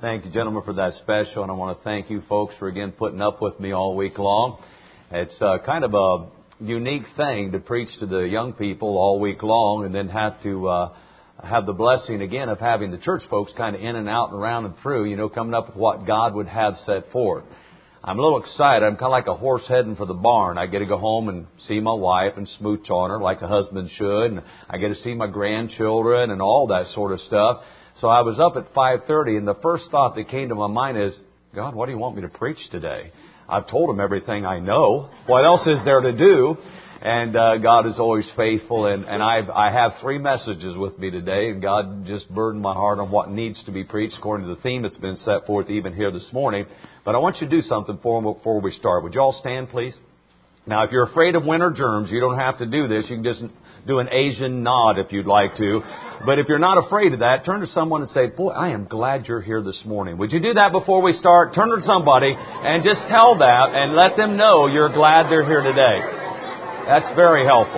Thank you, gentlemen, for that special, and I want to thank you folks for, again, putting up with me all week long. It's kind of a unique thing to preach to the young people all week long and then have to have the blessing, again, of having the church folks kind of in and out and around and through, coming up with what God would have set forth. I'm a little excited. I'm kind of like a horse heading for the barn. I get to go home and see my wife and smooch on her like a husband should. And I get to see my grandchildren and all that sort of stuff. So I was up at 5:30, and the first thought that came to my mind is, God, what do you want me to preach today? I've told Him everything I know. What else is there to do? And God is always faithful. And I have 3 messages with me today. And God just burdened my heart on what needs to be preached according to the theme that's been set forth even here this morning. But I want you to do something for me before we start. Would you all stand, please? Now, if you're afraid of winter germs, you don't have to do this. You can just do an Asian nod if you'd like to. But if you're not afraid of that, turn to someone and say, boy, I am glad you're here this morning. Would you do that before we start? Turn to somebody and just tell that and let them know you're glad they're here today. That's very helpful.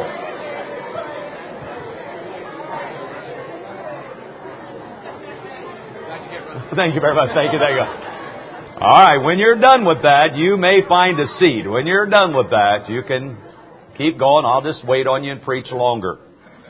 Thank you very much. Thank you. All right. When you're done with that, you may find a seat. When you're done with that, you can keep going. I'll just wait on you and preach longer.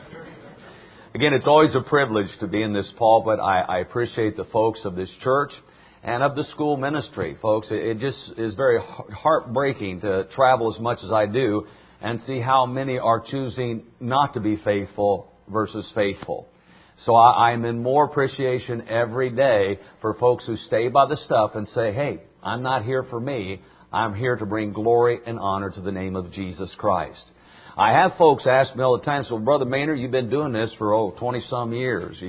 Again, it's always a privilege to be in this pulpit. I appreciate the folks of this church and of the school ministry. Folks, it just is very heartbreaking to travel as much as I do and see how many are choosing not to be faithful versus faithful. So I'm in more appreciation every day for folks who stay by the stuff and say, hey, I'm not here for me. I'm here to bring glory and honor to the name of Jesus Christ. I have folks ask me all the time, so Brother Maynard, you've been doing this for 20-some years.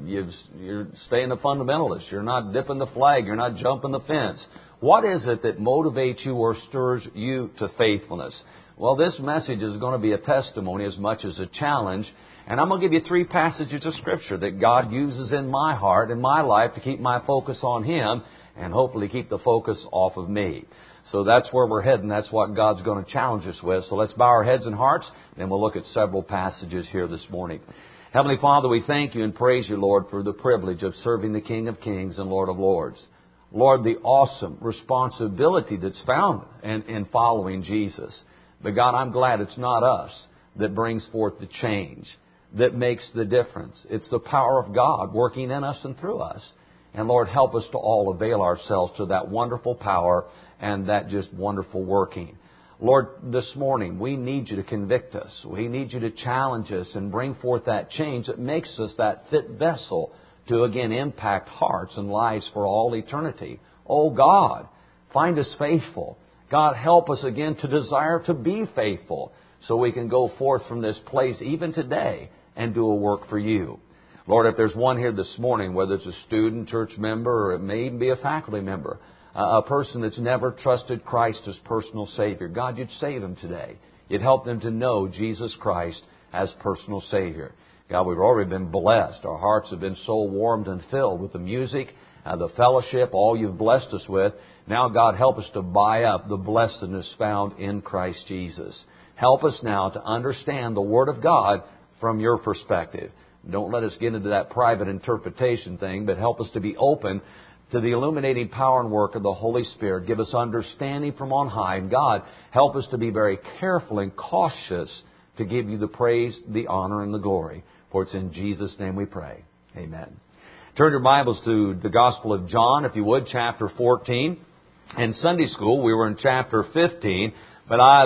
You're staying a fundamentalist. You're not dipping the flag. You're not jumping the fence. What is it that motivates you or stirs you to faithfulness? Well, this message is going to be a testimony as much as a challenge. And I'm going to give you 3 passages of Scripture that God uses in my heart, in my life, to keep my focus on Him and hopefully keep the focus off of me. So that's where we're heading. That's what God's going to challenge us with. So let's bow our heads and hearts, and we'll look at several passages here this morning. Heavenly Father, we thank You and praise You, Lord, for the privilege of serving the King of Kings and Lord of Lords. Lord, the awesome responsibility that's found in following Jesus. But God, I'm glad it's not us that brings forth the change, that makes the difference. It's the power of God working in us and through us. And Lord, help us to all avail ourselves to that wonderful power and that just wonderful working. Lord, this morning, we need You to convict us. We need You to challenge us and bring forth that change that makes us that fit vessel to, again, impact hearts and lives for all eternity. Oh, God, find us faithful. God, help us again to desire to be faithful so we can go forth from this place even today and do a work for You. Lord, if there's one here this morning, whether it's a student, church member, or it may even be a faculty member, a person that's never trusted Christ as personal Savior, God, You'd save them today. You'd help them to know Jesus Christ as personal Savior. God, we've already been blessed. Our hearts have been so warmed and filled with the music, the fellowship, all You've blessed us with. Now, God, help us to buy up the blessedness found in Christ Jesus. Help us now to understand the Word of God from Your perspective. Don't let us get into that private interpretation thing, but help us to be open to the illuminating power and work of the Holy Spirit. Give us understanding from on high. And God, help us to be very careful and cautious to give You the praise, the honor, and the glory. For it's in Jesus' name we pray. Amen. Turn your Bibles to the Gospel of John, if you would, chapter 14. In Sunday school, we were in chapter 15. But I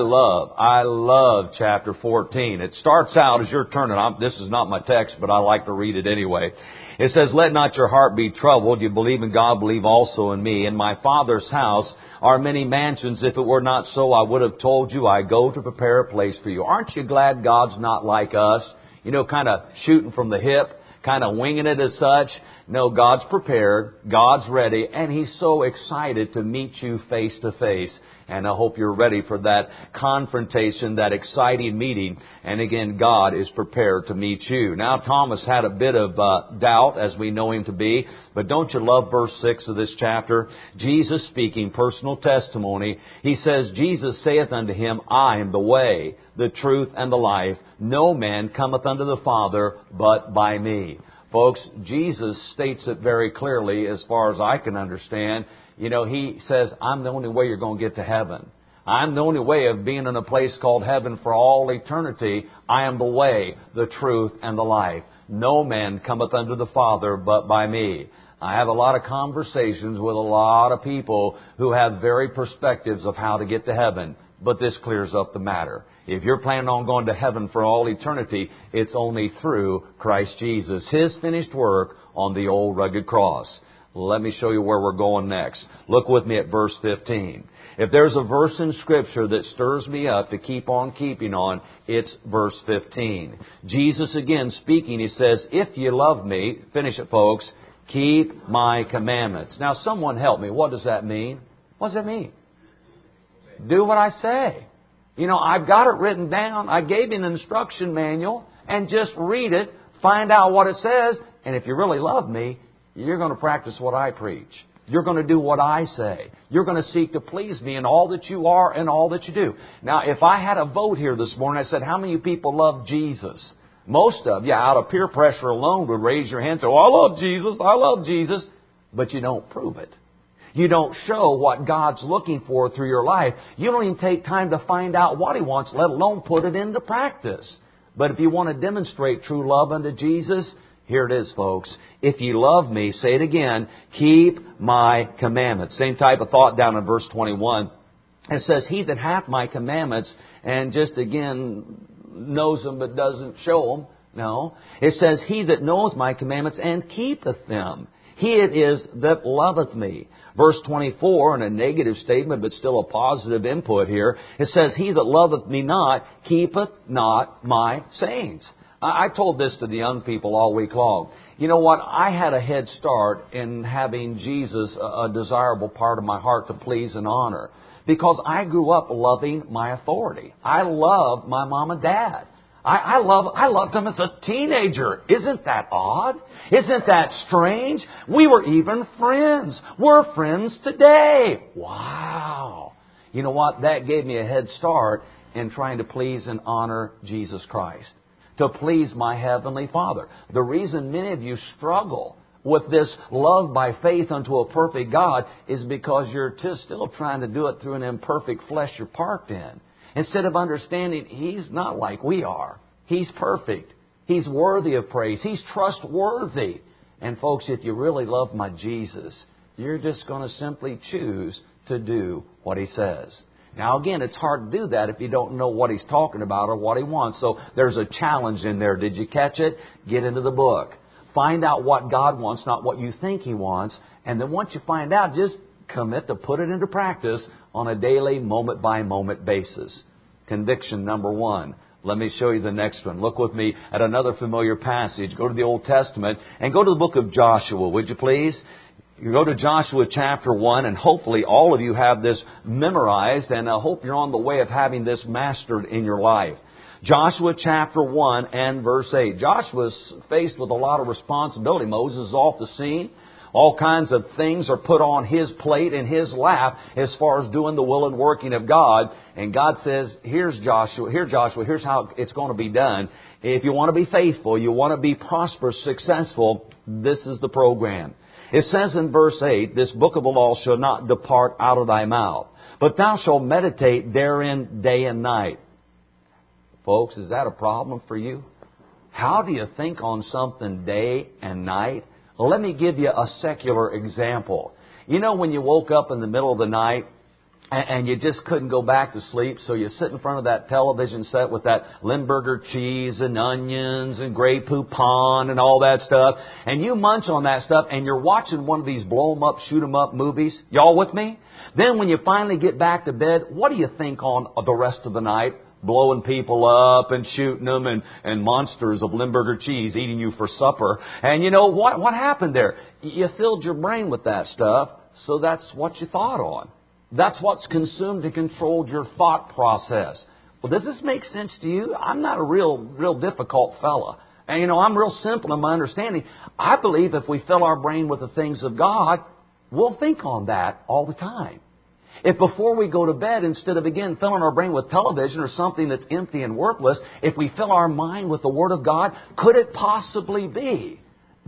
love chapter 14. It starts out as you're turning. This is not my text, but I like to read it anyway. It says, let not your heart be troubled. You believe in God, believe also in me. In my Father's house are many mansions. If it were not so, I would have told you, I go to prepare a place for you. Aren't you glad God's not like us? Kind of shooting from the hip, kind of winging it as such. No, God's prepared, God's ready, and He's so excited to meet you face to face. And I hope you're ready for that confrontation, that exciting meeting. And again, God is prepared to meet you. Now, Thomas had a bit of doubt, as we know him to be. But don't you love verse 6 of this chapter? Jesus speaking, personal testimony. He says, Jesus saith unto him, I am the way, the truth, and the life. No man cometh unto the Father but by me. Folks, Jesus states it very clearly as far as I can understand. You know, He says, I'm the only way you're going to get to heaven. I'm the only way of being in a place called heaven for all eternity. I am the way, the truth, and the life. No man cometh unto the Father but by me. I have a lot of conversations with a lot of people who have varied perspectives of how to get to heaven. But this clears up the matter. If you're planning on going to heaven for all eternity, it's only through Christ Jesus, His finished work on the old rugged cross. Let me show you where we're going next. Look with me at verse 15. If there's a verse in Scripture that stirs me up to keep on keeping on, it's verse 15. Jesus again speaking, He says, if you love me, finish it folks, keep my commandments. Now someone help me. What does that mean? What does that mean? Do what I say. You know, I've got it written down. I gave you an instruction manual, and just read it, find out what it says, and if you really love me, you're going to practice what I preach. You're going to do what I say. You're going to seek to please me in all that you are and all that you do. Now, if I had a vote here this morning, I said, how many people love Jesus? Most of you, out of peer pressure alone, would raise your hand and say, oh, I love Jesus, I love Jesus. But you don't prove it. You don't show what God's looking for through your life. You don't even take time to find out what He wants, let alone put it into practice. But if you want to demonstrate true love unto Jesus, here it is, folks. If you love me, say it again, keep my commandments. Same type of thought down in verse 21. It says, he that hath my commandments, and just again knows them but doesn't show them. No. It says, he that knoweth my commandments and keepeth them. He it is that loveth me. Verse 24, in a negative statement, but still a positive input here, it says, he that loveth me not, keepeth not my sayings. I told this to the young people all week long. You know what? I had a head start in having Jesus a desirable part of my heart to please and honor. Because I grew up loving my authority. I loved my mom and dad. I loved them as a teenager. Isn't that odd? Isn't that strange? We were even friends. We're friends today. Wow. You know what? That gave me a head start in trying to please and honor Jesus Christ. To please my Heavenly Father. The reason many of you struggle with this love by faith unto a perfect God is because you're still trying to do it through an imperfect flesh you're parked in. Instead of understanding He's not like we are. He's perfect. He's worthy of praise. He's trustworthy. And folks, if you really love my Jesus, you're just going to simply choose to do what He says. Now again, it's hard to do that if you don't know what He's talking about or what He wants. So there's a challenge in there. Did you catch it? Get into the book. Find out what God wants, not what you think He wants. And then once you find out, just commit to put it into practice on a daily, moment-by-moment basis. Conviction number 1. Let me show you the next one. Look with me at another familiar passage. Go to the Old Testament and go to the book of Joshua, would you please? You go to Joshua chapter 1, and hopefully all of you have this memorized, and I hope you're on the way of having this mastered in your life. Joshua chapter 1 and verse 8. Joshua's faced with a lot of responsibility. Moses is off the scene. All kinds of things are put on his plate and his lap as far as doing the will and working of God. And God says, here's Joshua, here's how it's going to be done. If you want to be faithful, you want to be prosperous, successful, this is the program. It says in verse 8, this book of the law shall not depart out of thy mouth, but thou shalt meditate therein day and night. Folks, is that a problem for you? How do you think on something day and night? Well, let me give you a secular example. You know when you woke up in the middle of the night and you just couldn't go back to sleep, so you sit in front of that television set with that Limburger cheese and onions and Grey Poupon and all that stuff, and you munch on that stuff and you're watching one of these blow 'em up, shoot 'em up movies. Y'all with me? Then when you finally get back to bed, what do you think on the rest of the night? Blowing people up and shooting them and monsters of Limburger cheese eating you for supper. And you know what happened there? You filled your brain with that stuff, so that's what you thought on. That's what's consumed and controlled your thought process. Well, does this make sense to you? I'm not a real difficult fella. And you know, I'm real simple in my understanding. I believe if we fill our brain with the things of God, we'll think on that all the time. If before we go to bed, instead of again filling our brain with television or something that's empty and worthless, if we fill our mind with the Word of God, could it possibly be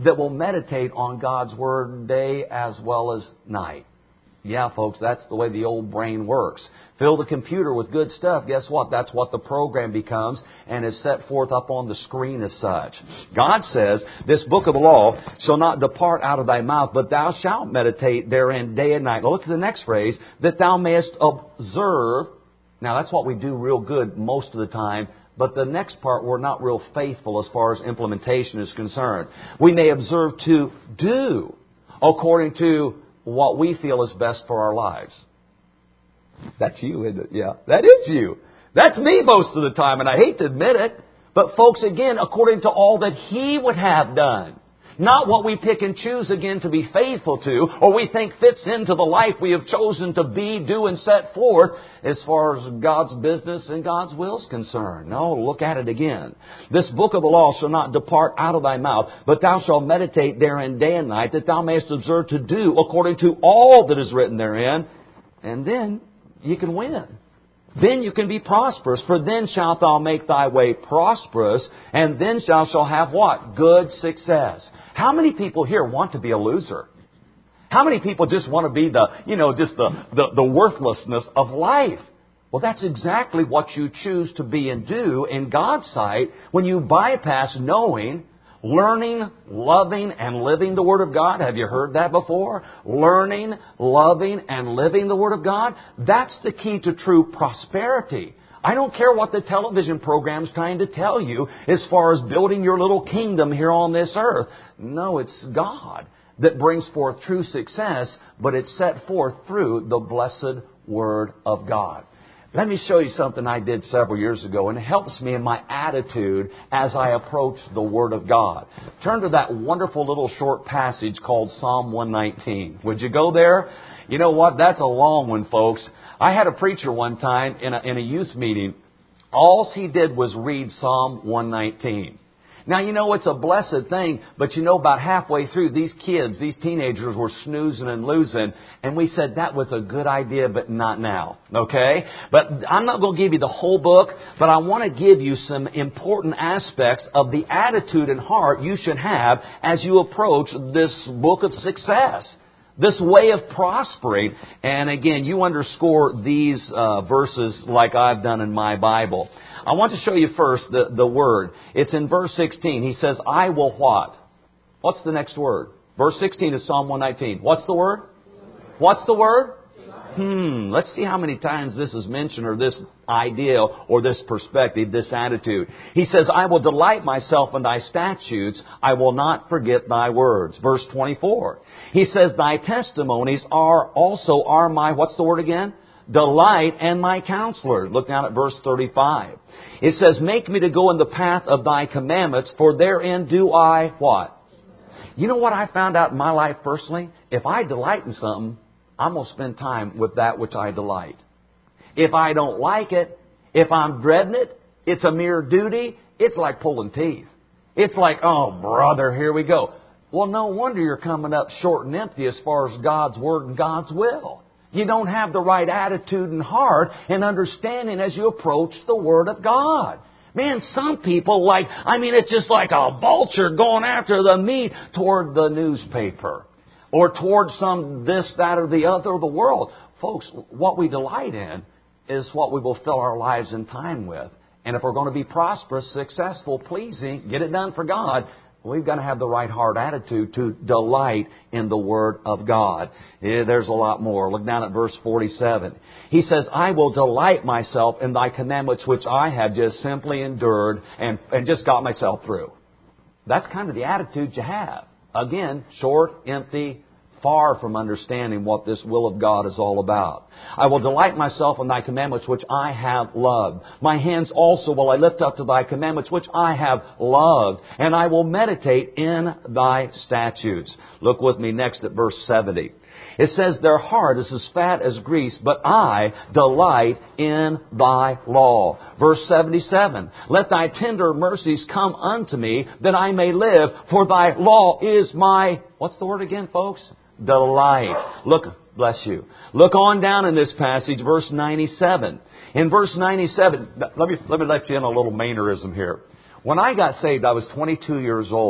that will meditate on God's Word day as well as night. Yeah, folks, that's the way the old brain works. Fill the computer with good stuff. Guess what? That's what the program becomes and is set forth up on the screen as such. God says, this book of the law shall not depart out of thy mouth, but thou shalt meditate therein day and night. Now look at the next phrase, that thou mayest observe. Now that's what we do real good most of the time. But the next part, we're not real faithful as far as implementation is concerned. We may observe to do according to what we feel is best for our lives. That's you, isn't it? Yeah, that is you. That's me most of the time, and I hate to admit it. But folks, again, according to all that He would have done. Not what we pick and choose again to be faithful to, or we think fits into the life we have chosen to be, do, and set forth as far as God's business and God's will is concerned. No, look at it again. This book of the law shall not depart out of thy mouth, but thou shalt meditate therein day and night, that thou mayest observe to do according to all that is written therein. And then you can win. Then you can be prosperous, for then shalt thou make thy way prosperous, and then shalt have what? Good success. How many people here want to be a loser? How many people just want to be the worthlessness of life? Well, that's exactly what you choose to be and do in God's sight when you bypass knowing, learning, loving, and living the Word of God. Have you heard that before? Learning, loving, and living the Word of God. That's the key to true prosperity. I don't care what the television program's trying to tell you as far as building your little kingdom here on this earth. No, it's God that brings forth true success, but it's set forth through the blessed Word of God. Let me show you something I did several years ago, and it helps me in my attitude as I approach the Word of God. Turn to that wonderful little short passage called Psalm 119. Would you go there? You know what? That's a long one, folks. I had a preacher one time in a youth meeting. All he did was read Psalm 119. Now, you know, it's a blessed thing, but you know, about halfway through, these kids, these teenagers were snoozing and losing, and we said that was a good idea, but not now, okay? But I'm not going to give you the whole book, but I want to give you some important aspects of the attitude and heart you should have as you approach this book of success. This way of prospering. And again, you underscore these verses like I've done in my Bible. I want to show you first the word. It's in verse 16. He says, I will what? What's the next word? Verse 16 is Psalm 119. What's the word? What's the word? Let's see how many times this is mentioned, or this idea, or this perspective, this attitude. He says, I will delight myself in thy statutes. I will not forget thy words. Verse 24. He says, thy testimonies are my, what's the word again? Delight and my counselor. Look down at verse 35. It says, make me to go in the path of thy commandments, for therein do I what? You know what I found out in my life personally? If I delight in something, I'm going to spend time with that which I delight. If I don't like it, if I'm dreading it, it's a mere duty. It's like pulling teeth. It's like, oh, brother, here we go. Well, no wonder you're coming up short and empty as far as God's Word and God's will. You don't have the right attitude and heart and understanding as you approach the Word of God. Man, some people it's just like a vulture going after the meat toward the newspaper. Or towards some this, that, or the other of the world. Folks, what we delight in is what we will fill our lives and time with. And if we're going to be prosperous, successful, pleasing, get it done for God, we've got to have the right heart attitude to delight in the Word of God. Yeah, there's a lot more. Look down at verse 47. He says, I will delight myself in thy commandments, which I have just simply endured and just got myself through. That's kind of the attitude you have. Again, short, empty, far from understanding what this will of God is all about. I will delight myself in thy commandments, which I have loved. My hands also will I lift up to thy commandments, which I have loved. And I will meditate in thy statutes. Look with me next at verse 70. It says, their heart is as fat as grease, but I delight in thy law. Verse 77, let thy tender mercies come unto me, that I may live, for thy law is my, what's the word again, folks? Delight. Look, bless you. Look on down in this passage, verse 97. In verse 97, let me let you in a little mannerism here. When I got saved, I was 22 years old.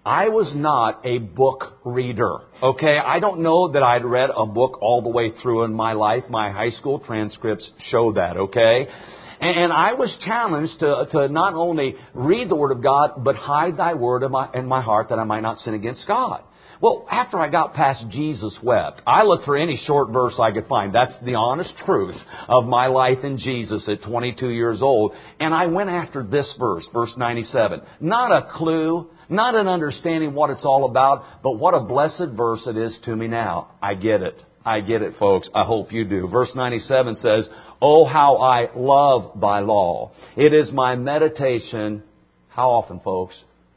I was not a book reader. Okay? I don't know that I'd read a book all the way through in my life. My high school transcripts show that. Okay? And I was challenged to not only read the Word of God, but hide Thy Word in my heart that I might not sin against God. Well, after I got past Jesus wept, I looked for any short verse I could find. That's the honest truth of my life in Jesus at 22 years old. And I went after this verse, verse 97. Not a clue, not an understanding what it's all about, but what a blessed verse it is to me now. I get it. I get it, folks. I hope you do. Verse 97 says, "Oh, how I love Thy law. It is my meditation." How often, folks?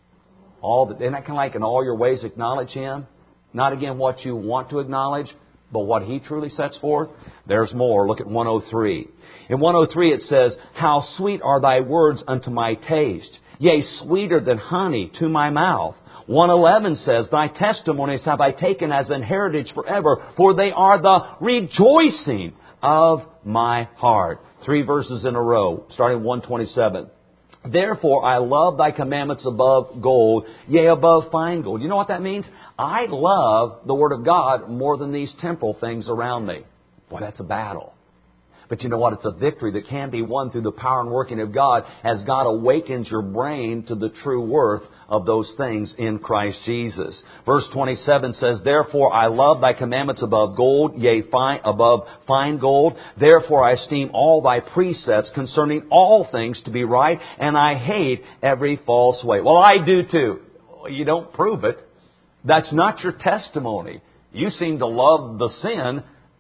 Isn't that kind of like in all your ways acknowledge Him? Not again what you want to acknowledge, but what He truly sets forth. There's more. Look at 103. In 103 it says, "How sweet are Thy words unto my taste, yea, sweeter than honey to my mouth." 111 says, "Thy testimonies have I taken as an heritage forever, for they are the rejoicing of my heart." 3 verses in a row, starting 127. "Therefore I love Thy commandments above gold, yea, above fine gold." You know what that means? I love the Word of God more than these temporal things around me. Boy, that's a battle. But you know what? It's a victory that can be won through the power and working of God as God awakens your brain to the true worth of those things in Christ Jesus. Verse 27 says, "Therefore I love Thy commandments above gold, yea, above fine gold. Therefore I esteem all Thy precepts concerning all things to be right, and I hate every false way." Well, I do too. You don't prove it. That's not your testimony. You seem to love the sin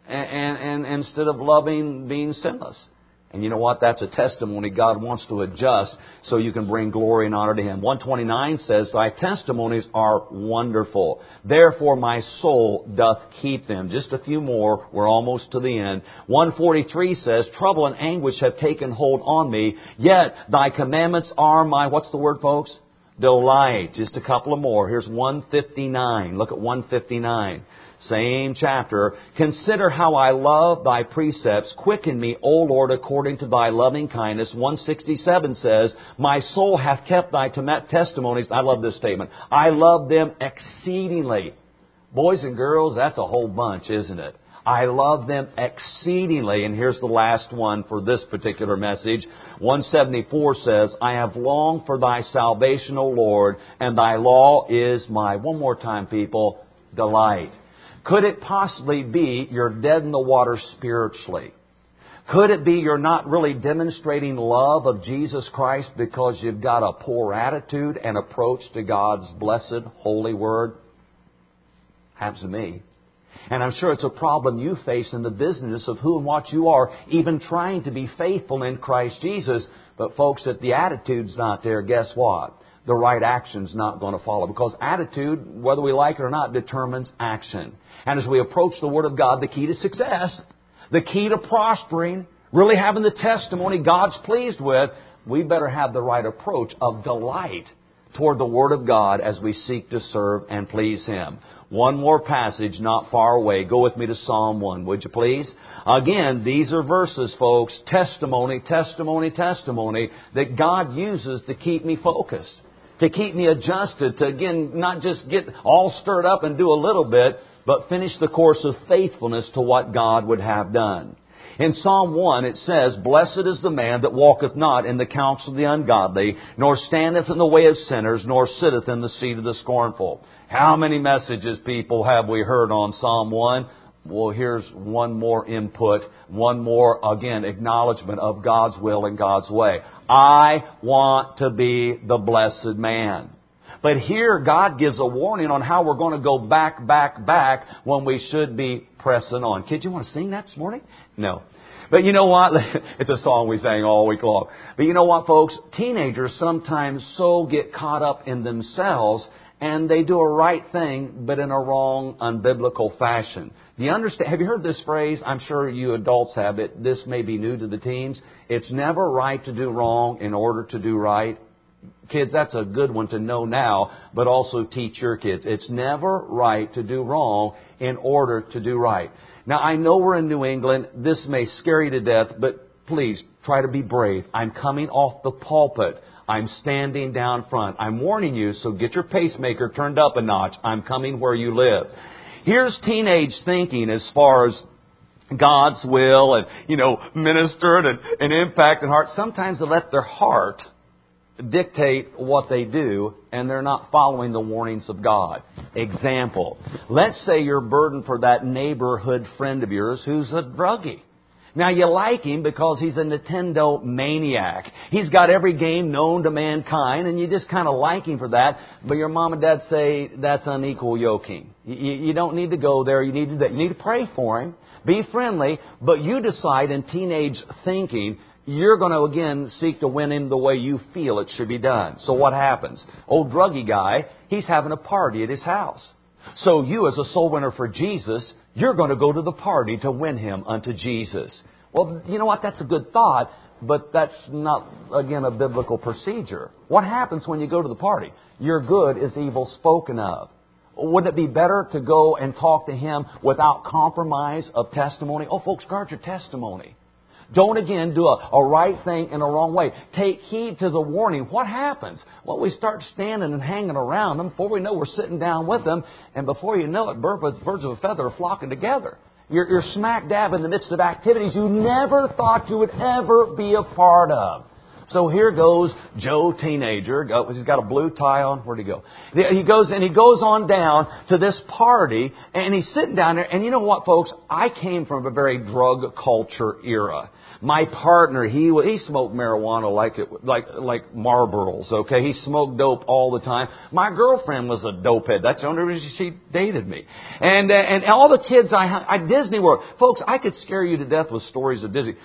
and instead of loving being sinless. And you know what? That's a testimony God wants to adjust so you can bring glory and honor to Him. 129 says, "Thy testimonies are wonderful. Therefore my soul doth keep them." Just a few more. We're almost to the end. 143 says, "Trouble and anguish have taken hold on me. Yet Thy commandments are my," what's the word, folks? "Delight." Just a couple of more. Here's 159. Look at 159. Same chapter. "Consider how I love Thy precepts. Quicken me, O Lord, according to Thy loving kindness." 167 says, "My soul hath kept Thy testimonies." I love this statement. "I love them exceedingly." Boys and girls, that's a whole bunch, isn't it? I love them exceedingly. And here's the last one for this particular message. 174 says, "I have longed for Thy salvation, O Lord, and Thy law is my," one more time, people, "delight." Could it possibly be you're dead in the water spiritually? Could it be you're not really demonstrating love of Jesus Christ because you've got a poor attitude and approach to God's blessed, holy Word? Happens to me. And I'm sure it's a problem you face in the business of who and what you are, even trying to be faithful in Christ Jesus. But folks, if the attitude's not there, guess what? The right action's not going to follow. Because attitude, whether we like it or not, determines action. And as we approach the Word of God, the key to success, the key to prospering, really having the testimony God's pleased with, we better have the right approach of delight toward the Word of God as we seek to serve and please Him. One more passage not far away. Go with me to Psalm 1, would you please? Again, these are verses, folks. Testimony, testimony, testimony that God uses to keep me focused, to keep me adjusted, to again, not just get all stirred up and do a little bit, but finish the course of faithfulness to what God would have done. In Psalm 1 it says, "Blessed is the man that walketh not in the counsel of the ungodly, nor standeth in the way of sinners, nor sitteth in the seat of the scornful." How many messages, people, have we heard on Psalm 1? Well, here's one more input, one more, again, acknowledgement of God's will and God's way. I want to be the blessed man. But here God gives a warning on how we're going to go back when we should be pressing on. Kids, you want to sing that this morning? No. But you know what? It's a song we sang all week long. But you know what, folks? Teenagers sometimes so get caught up in themselves and they do a right thing, but in a wrong, unbiblical fashion. Do you understand? Have you heard this phrase? I'm sure you adults have it. This may be new to the teens. It's never right to do wrong in order to do right. Kids, that's a good one to know now, but also teach your kids. It's never right to do wrong in order to do right. Now, I know we're in New England. This may scare you to death, but please try to be brave. I'm coming off the pulpit I'm standing down front. I'm warning you, so get your pacemaker turned up a notch. I'm coming where you live. Here's teenage thinking as far as God's will and, minister and impact and heart. Sometimes they let their heart dictate what they do, and they're not following the warnings of God. Example, let's say you're burdened for that neighborhood friend of yours who's a druggie. Now, you like him because he's a Nintendo maniac. He's got every game known to mankind, and you just kind of like him for that. But your mom and dad say that's unequal yoking. You don't need to go there. You need to pray for him. Be friendly. But you decide in teenage thinking, you're going to, again, seek to win him the way you feel it should be done. So what happens? Old druggy guy, he's having a party at his house. So you, as a soul winner for Jesus, you're going to go to the party to win him unto Jesus. Well, you know what? That's a good thought, but that's not, again, a biblical procedure. What happens when you go to the party? Your good is evil spoken of. Wouldn't it be better to go and talk to him without compromise of testimony? Oh, folks, guard your testimony. Don't, again, do a right thing in a wrong way. Take heed to the warning. What happens? Well, we start standing and hanging around them. Before we know, we're sitting down with them. And before you know it, birds of a feather are flocking together. You're smack dab in the midst of activities you never thought you would ever be a part of. So here goes Joe, teenager. He's got a blue tie on. Where'd he go? He goes on down to this party, and he's sitting down there. And you know what, folks? I came from a very drug culture era. My partner, he smoked marijuana like Marlboros. Okay, he smoked dope all the time. My girlfriend was a dopehead. That's the only reason she dated me. And all the kids at Disney World, folks, I could scare you to death with stories of Disney.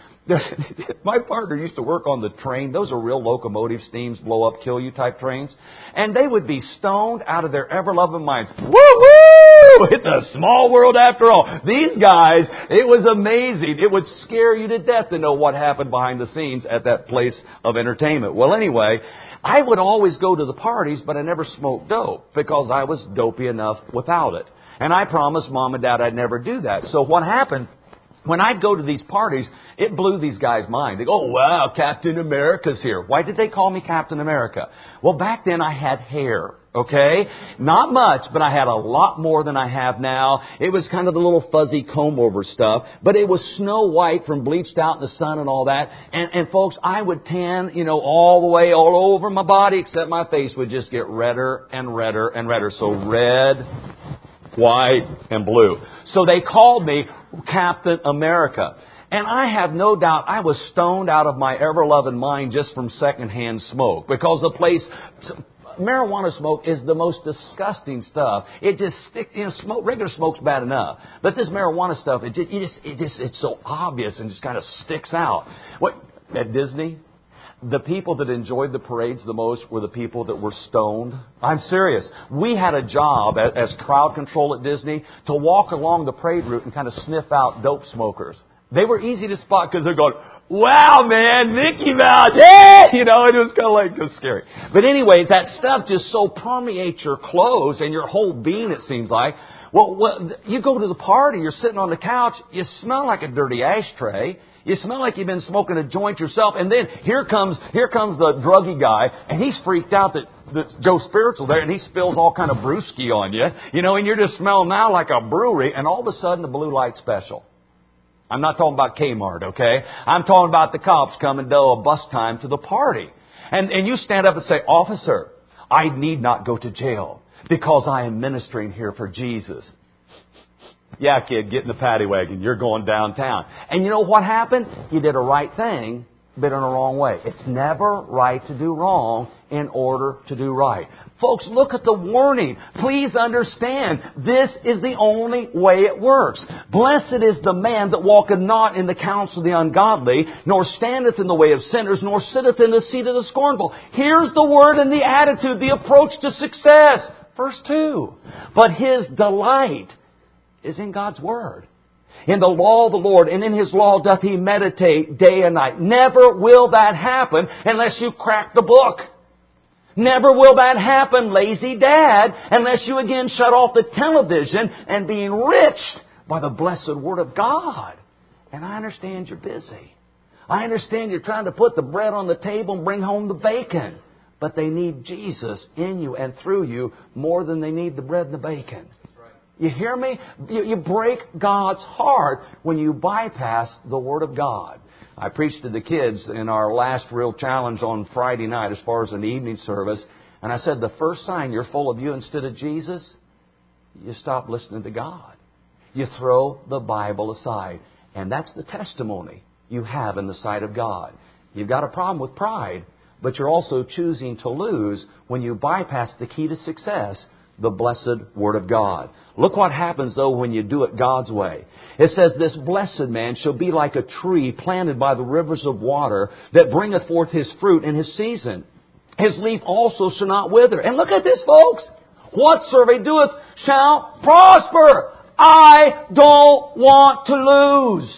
My partner used to work on the train. Those are real locomotive steams, blow up, kill you type trains. And they would be stoned out of their ever-loving minds. Woo-woo! It's a small world after all. These guys, it was amazing. It would scare you to death to know what happened behind the scenes at that place of entertainment. Well, anyway, I would always go to the parties, but I never smoked dope because I was dopey enough without it. And I promised Mom and Dad I'd never do that. So what happened? When I'd go to these parties, it blew these guys' mind. They go, oh, wow, Captain America's here. Why did they call me Captain America? Well, back then I had hair, okay? Not much, but I had a lot more than I have now. It was kind of the little fuzzy comb-over stuff, but it was snow white from bleached out in the sun and all that. And folks, I would tan, all the way, all over my body, except my face would just get redder and redder and redder. So red, white, and blue. So they called me Captain America. And I have no doubt I was stoned out of my ever-loving mind just from secondhand smoke. Because marijuana smoke is the most disgusting stuff. It just sticks, regular smoke's bad enough. But this marijuana stuff, it's so obvious and just kind of sticks out. At Disney, the people that enjoyed the parades the most were the people that were stoned. I'm serious. We had a job as crowd control at Disney to walk along the parade route and kind of sniff out dope smokers. They were easy to spot because they're going, wow, man, Mickey Mouse, yeah! It was kind of scary. But anyway, that stuff just so permeates your clothes and your whole being, it seems like. Well, you go to the party, you're sitting on the couch, you smell like a dirty ashtray. You smell like you've been smoking a joint yourself. And then here comes the druggy guy, and he's freaked out that Joe Spiritual there, and he spills all kind of brewski on you. And you're just smelling now like a brewery, and all of a sudden the blue light special. I'm not talking about Kmart, okay? I'm talking about the cops coming to a bus time to the party. And you stand up and say, officer, I need not go to jail because I am ministering here for Jesus. Yeah, kid, get in the paddy wagon. You're going downtown. And you know what happened? You did a right thing, but in a wrong way. It's never right to do wrong in order to do right. Folks, look at the warning. Please understand, this is the only way it works. Blessed is the man that walketh not in the counsel of the ungodly, nor standeth in the way of sinners, nor sitteth in the seat of the scornful. Here's the word and the attitude, the approach to success. Verse 2. But his delight is in God's Word. In the law of the Lord, and in His law doth he meditate day and night. Never will that happen unless you crack the book. Never will that happen, lazy dad, unless you again shut off the television and be enriched by the blessed Word of God. And I understand you're busy. I understand you're trying to put the bread on the table and bring home the bacon. But they need Jesus in you and through you more than they need the bread and the bacon. You hear me? You break God's heart when you bypass the Word of God. I preached to the kids in our last real challenge on Friday night as far as an evening service. And I said, the first sign you're full of you instead of Jesus, you stop listening to God. You throw the Bible aside. And that's the testimony you have in the sight of God. You've got a problem with pride, but you're also choosing to lose when you bypass the key to success, the blessed Word of God. Look what happens, though, when you do it God's way. It says, this blessed man shall be like a tree planted by the rivers of water that bringeth forth his fruit in his season. His leaf also shall not wither. And look at this, folks. Whatsoever he doeth shall prosper. I don't want to lose.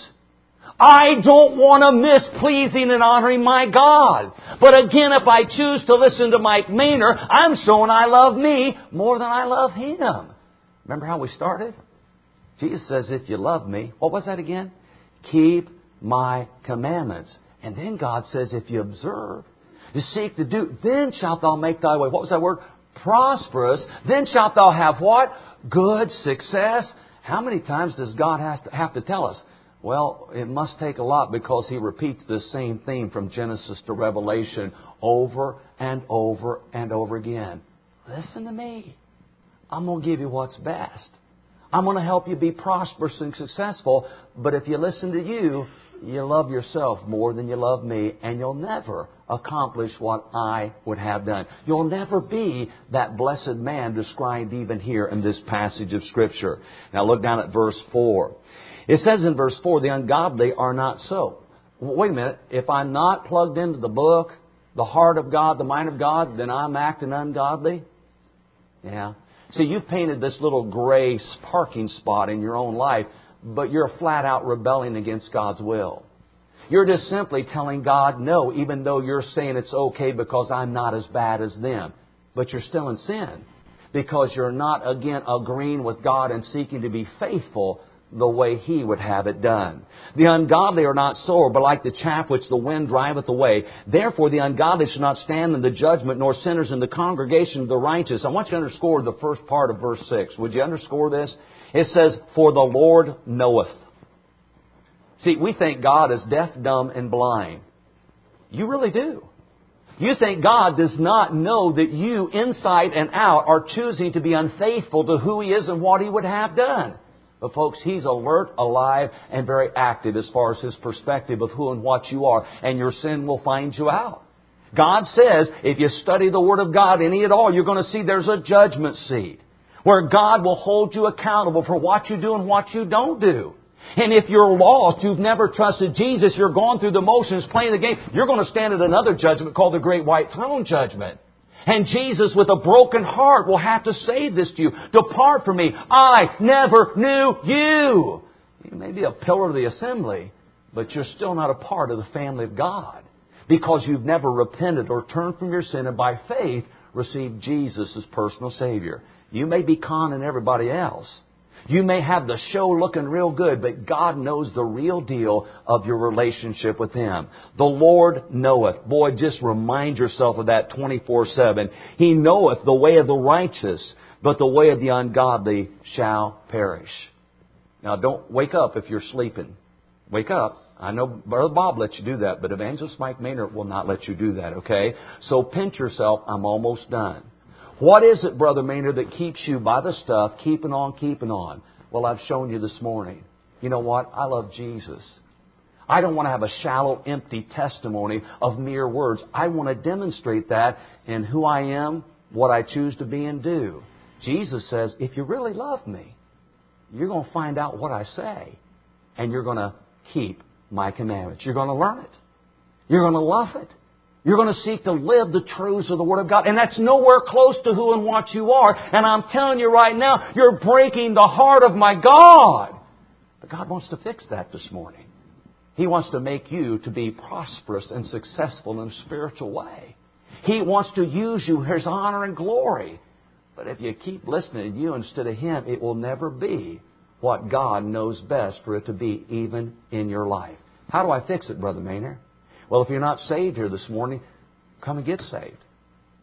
I don't want to miss pleasing and honoring my God. But again, if I choose to listen to Mike Maynard, I'm showing I love me more than I love Him. Remember how we started? Jesus says, if you love me, what was that again? Keep my commandments. And then God says, if you observe, to seek to do, then shalt thou make thy way. What was that word? Prosperous. Then shalt thou have what? Good success. How many times does God have to tell us? Well, it must take a lot because He repeats this same theme from Genesis to Revelation over and over and over again. Listen to me. I'm going to give you what's best. I'm going to help you be prosperous and successful. But if you listen to you, you love yourself more than you love me. And you'll never accomplish what I would have done. You'll never be that blessed man described even here in this passage of Scripture. Now look down at verse 4. It says in verse 4, the ungodly are not so. Wait a minute. If I'm not plugged into the book, the heart of God, the mind of God, then I'm acting ungodly? Yeah. See, you've painted this little gray parking spot in your own life, but you're flat out rebelling against God's will. You're just simply telling God no, even though you're saying it's okay because I'm not as bad as them. But you're still in sin because you're not, again, agreeing with God and seeking to be faithful the way He would have it done. The ungodly are not so, but like the chaff which the wind driveth away. Therefore the ungodly shall not stand in the judgment, nor sinners in the congregation of the righteous. I want you to underscore the first part of verse 6. Would you underscore this? It says, for the Lord knoweth. See, we think God is deaf, dumb, and blind. You really do. You think God does not know that you, inside and out, are choosing to be unfaithful to who He is and what He would have done. But folks, He's alert, alive, and very active as far as His perspective of who and what you are. And your sin will find you out. God says, if you study the Word of God any at all, you're going to see there's a judgment seat where God will hold you accountable for what you do and what you don't do. And if you're lost, you've never trusted Jesus, you're going through the motions, playing the game, you're going to stand at another judgment called the Great White Throne Judgment. And Jesus, with a broken heart, will have to say this to you. Depart from me. I never knew you. You may be a pillar of the assembly, but you're still not a part of the family of God because you've never repented or turned from your sin and by faith received Jesus as personal Savior. You may be conning everybody else. You may have the show looking real good, but God knows the real deal of your relationship with Him. The Lord knoweth. Boy, just remind yourself of that 24/7. He knoweth the way of the righteous, but the way of the ungodly shall perish. Now, don't wake up if you're sleeping. Wake up. I know Brother Bob lets you do that, but Evangelist Mike Maynard will not let you do that, okay? So pinch yourself. I'm almost done. What is it, Brother Maynard, that keeps you by the stuff, keeping on? Well, I've shown you this morning. You know what? I love Jesus. I don't want to have a shallow, empty testimony of mere words. I want to demonstrate that in who I am, what I choose to be and do. Jesus says, if you really love me, you're going to find out what I say, and you're going to keep my commandments. You're going to learn it. You're going to love it. You're going to seek to live the truths of the Word of God. And that's nowhere close to who and what you are. And I'm telling you right now, you're breaking the heart of my God. But God wants to fix that this morning. He wants to make you to be prosperous and successful in a spiritual way. He wants to use you for His honor and glory. But if you keep listening to you instead of Him, it will never be what God knows best for it to be, even in your life. How do I fix it, Brother Maynard? Well, if you're not saved here this morning, come and get saved.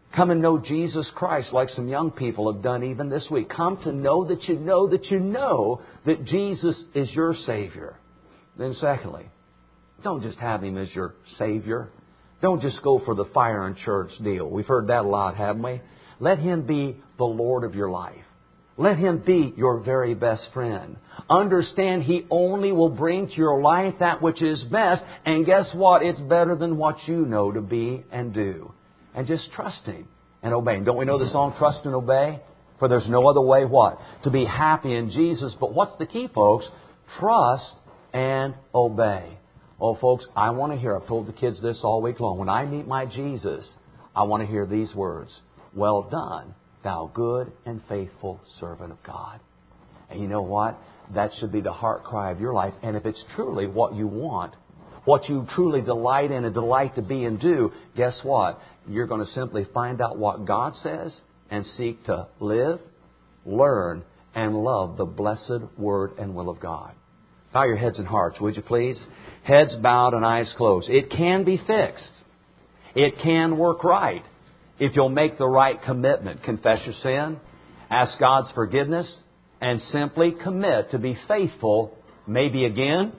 Come and know Jesus Christ like some young people have done even this week. Come to know that you know that you know that Jesus is your Savior. Then secondly, don't just have Him as your Savior. Don't just go for the fire and church deal. We've heard that a lot, haven't we? Let Him be the Lord of your life. Let Him be your very best friend. Understand He only will bring to your life that which is best. And guess what? It's better than what you know to be and do. And just trust Him and obey Him. Don't we know the song, Trust and Obey? For there's no other way, what? To be happy in Jesus. But what's the key, folks? Trust and obey. Oh, folks, I want to hear, I've told the kids this all week long. When I meet my Jesus, I want to hear these words. Well done, thou good and faithful servant of God. And you know what? That should be the heart cry of your life. And if it's truly what you want, what you truly delight in and delight to be and do, guess what? You're going to simply find out what God says and seek to live, learn, and love the blessed Word and will of God. Bow your heads and hearts, would you please? Heads bowed and eyes closed. It can be fixed. It can work right if you'll make the right commitment. Confess your sin, ask God's forgiveness, and simply commit to be faithful, maybe again,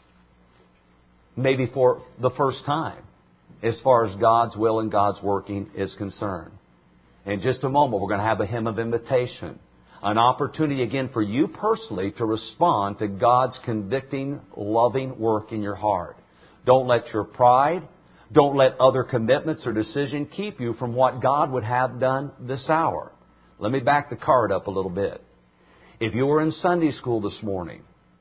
maybe for the first time, as far as God's will and God's working is concerned. In just a moment, we're going to have a hymn of invitation. An opportunity again for you personally to respond to God's convicting, loving work in your heart. Don't let your pride, don't let other commitments or decision keep you from what God would have done this hour. Let me back the card up a little bit. If you were in Sunday school this morning,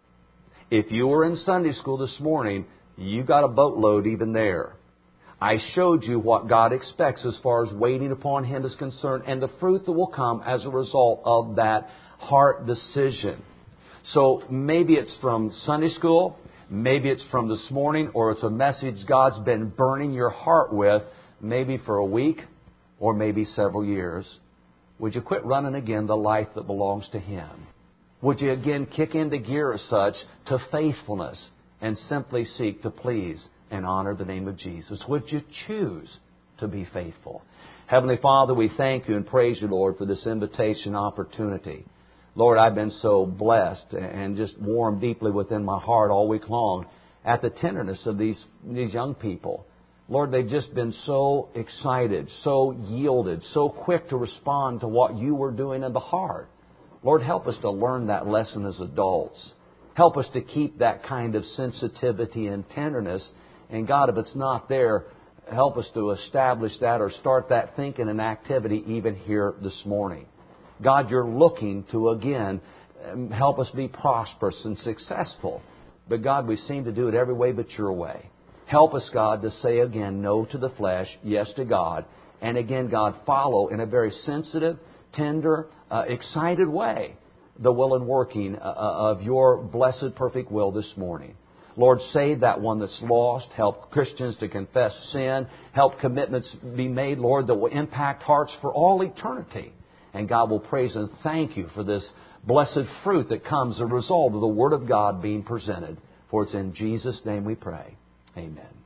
you got a boatload even there. I showed you what God expects as far as waiting upon Him is concerned and the fruit that will come as a result of that heart decision. So maybe it's from Sunday school, maybe it's from this morning, or it's a message God's been burning your heart with, maybe for a week or maybe several years. Would you quit running again the life that belongs to Him? Would you again kick into gear as such to faithfulness and simply seek to please and honor the name of Jesus? Would you choose to be faithful? Heavenly Father, we thank You and praise You, Lord, for this invitation opportunity. Lord, I've been so blessed and just warmed deeply within my heart all week long at the tenderness of these young people. Lord, they've just been so excited, so yielded, so quick to respond to what You were doing in the heart. Lord, help us to learn that lesson as adults. Help us to keep that kind of sensitivity and tenderness. And God, if it's not there, help us to establish that or start that thinking and activity even here this morning. God, You're looking to, again, help us be prosperous and successful. But God, we seem to do it every way but Your way. Help us, God, to say again no to the flesh, yes to God. And again, God, follow in a very sensitive, tender, excited way the will and working of Your blessed, perfect will this morning. Lord, save that one that's lost. Help Christians to confess sin. Help commitments be made, Lord, that will impact hearts for all eternity. And God will praise and thank You for this blessed fruit that comes as a result of the Word of God being presented. For it's in Jesus' name we pray. Amen.